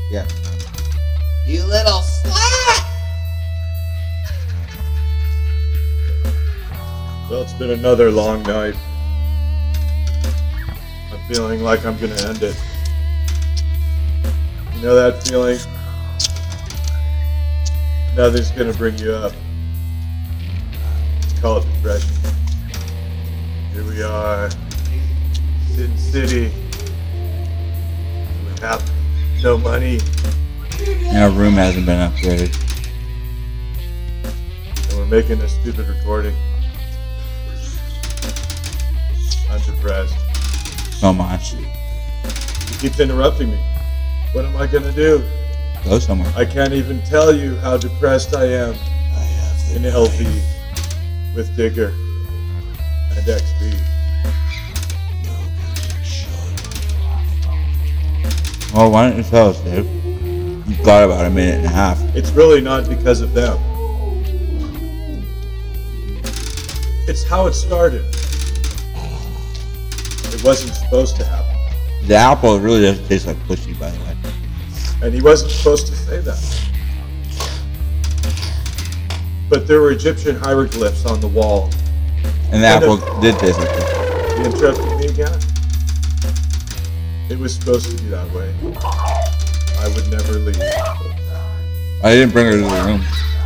Yeah. You little slut! Well, it's been another long night. I'm feeling like I'm gonna end it. You know that feeling? Nothing's gonna bring you up. It's called depression. Here we are, Sin City. We have no money, And our room hasn't been upgraded. and we're making a stupid recording. I'm depressed. So much. He keeps interrupting me. What am I gonna do? Go somewhere. I can't even tell you how depressed I am in LV with Digger and XP. Well, why don't you tell us, Dave? You've got about a minute and a half. It's really not because of them. It's how it started. It wasn't supposed to happen. The apple really doesn't taste like pussy, by the way. And he wasn't supposed to say that. But there were Egyptian hieroglyphs on the wall. And the apple did taste like pussy. You interrupted me again? It was supposed to be that way. I would never leave. I didn't bring her to the room.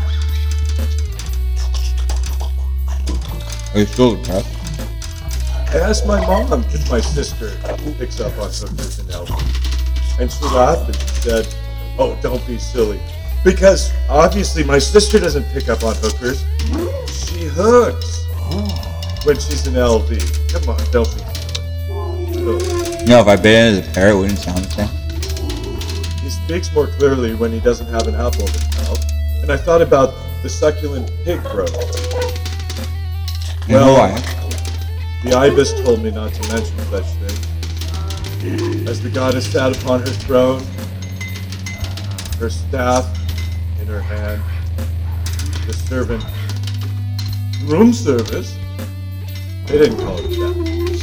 Are you still depressed? I asked my mom if my sister picks up on hookers and LV. And she laughed and she said, "Oh, don't be silly. Because obviously my sister doesn't pick up on hookers. She hooks when she's in LV. Come on, don't be silly." You know, if I bit into the pear, it wouldn't sound the same. He speaks more clearly when he doesn't have an apple in his mouth. And I thought about the succulent pig growth. You know why? The ibis told me not to mention such things. As the goddess sat upon her throne, her staff in her hand, the servant, room service, they didn't call it that.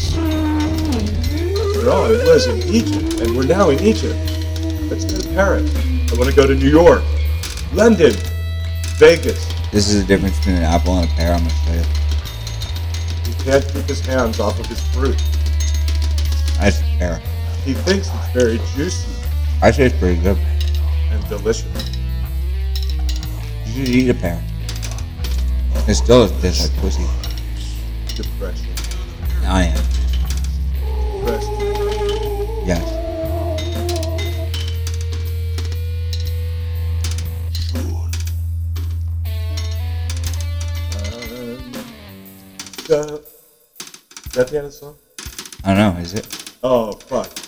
After all, it was in Egypt, and we're now in Egypt. Let's go to Paris. I want to go to New York, London, Vegas. This is the difference between an apple and a pear, I'm going to show you. He can't keep his hands off of his fruit. That's a pear. He thinks it's very juicy I say it's pretty good. and delicious. You should eat a pear. It still tastes like pussy. Depression. I am. Depressed. Yes. Is that the end of the song? I don't know, is it? Oh, fuck.